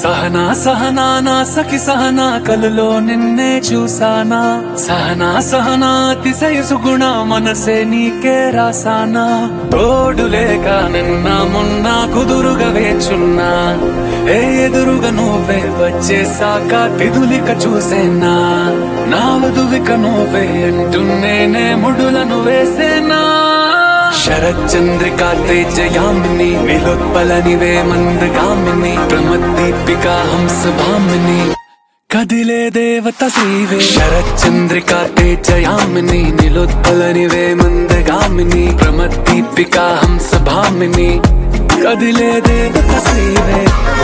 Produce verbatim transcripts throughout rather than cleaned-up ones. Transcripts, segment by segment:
సహనా సహనా నా సఖి సహనా కలలో నిన్నే చూసానా సహనా సహనా అతిశయసు గుణ మనసే నీకే రాసానా తోడు లేక నిన్న మొన్న కుదురుగా వేచున్నా ఏ ఎదురుగా నువ్వే వచ్చేసాక తిదులిక చూసేనా నా వధువిక నువ్వే అంటున్నేనే ముడులను వేసేనా శరచంద్రికా తేజయామిని నిలోత్పలనివే మందగామిని ప్రమద్దీపికా హంసభామిని కదిలే దేవత శ్రీవే శరచంద్రికా తేజయామిని నిలోత్పలనివే మందగామిని ప్రమద్దీపికా హంసభామిని కదిలే దేవత శ్రీవే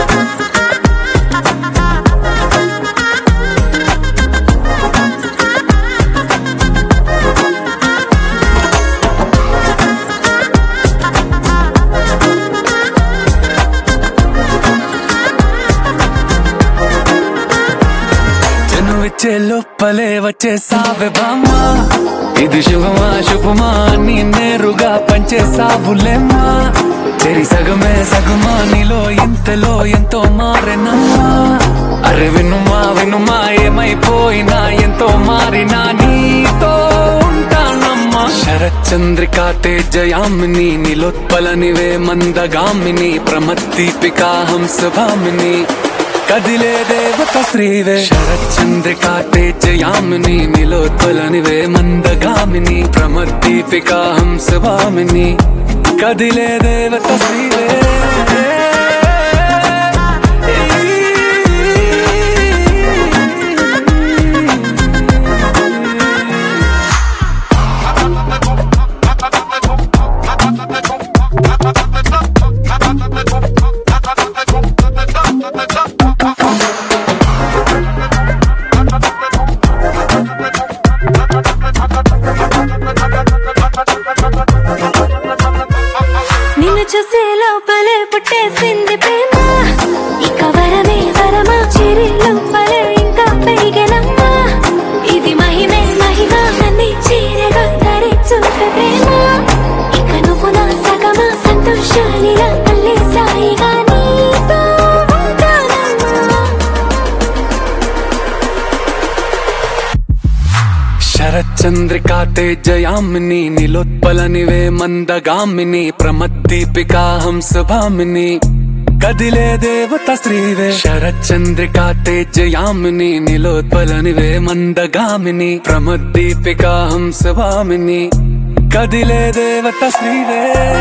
వచ్చే లోపలే వచ్చేసావే బామ్మా ఇది శుభమా శుభమా నీ నేరుగా పంచేసావులేమ్మా చెరి సగమే సగమా నీలో ఇంతలో ఎంతో మారెనమ్మా అరే వినుమా వినుమా ఏమైపోయినా ఎంతో మారినా నీతో ఉంటానమ్మా శరచంద్రికా తేజయామిని నిలోత్పలనివే మందగామిని ప్రమద్దీపికా హంసభామిని కదిలే దేవత శ్రీవే శరచంద్రికా తేజయామిని నిలోత్పలనివే మందగామిని ప్రమద్దీపికా హంసభామిని కదిలే దేవత శ్రీవే నిన్ను చూసే లోపలే పుట్టేసింది ప్రేమ ఇక వరమే వరమా చిరి లోపలే ఇంకా పెరిగెనమ్మా ఇది మహిమే మహిమ నన్ను చీరగా ధరి చూపే ప్రేమ ఇక నువ్వు నా సగమా సంతోషాలిలా మళ్ళీ సాయిగా నీతో ఉంటానమ్మా శరచంద్రికా తేజయామిని నిలోత్పలనివే మందగామిని ప్రమద్దీపికా హంసభామిని కదిలే దేవత శ్రీవే శరచంద్రికా తేజయామిని నిలోత్పలనివే మందగామిని ప్రమద్దీపికా హంసభామిని కదిలే దేవత శ్రీవే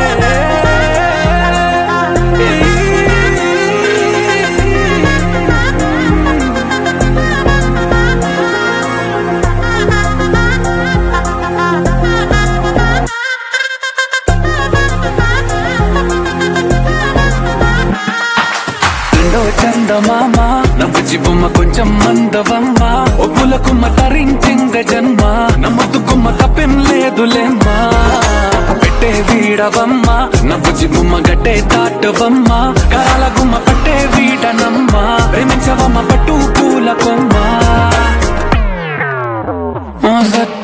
చందమామ నవ్వుచి బొమ్మ కొంచెం మందవమ్మ ఒప్పులకుమ్మ తరించింద జన్మ నమ్మతుకుమ్మ తప్పేం లేదులేమ్మా పెట్టే వీడవమ్మ నవ్వుచి బొమ్మ గట్టే దాటవమ్మ కరాల గుమ్మ పట్టే వీడనమ్మ ప్రేమించవమ్మ పట్టు పూల కొమ్మ